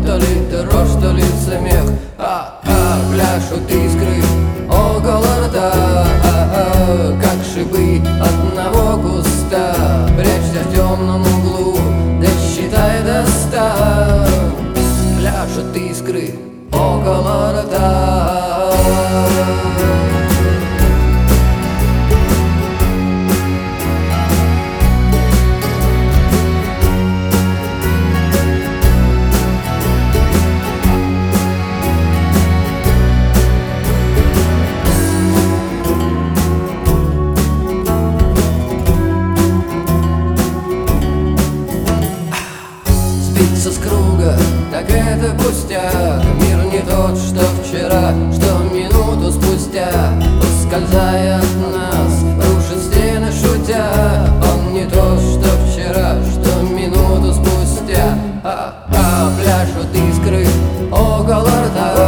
То ли дрожь, то ли смех. Пляшут искры около рта, как шипы одного куста. Прячься в темном углу, досчитай до 100. Пляшут искры около рта. С круга, так это пустяк. Мир не тот, что вчера, что минуту спустя, ускользая от нас, рушит стены шутя. Он не тот, что вчера, что минуту спустя. Пляшут искры около рта.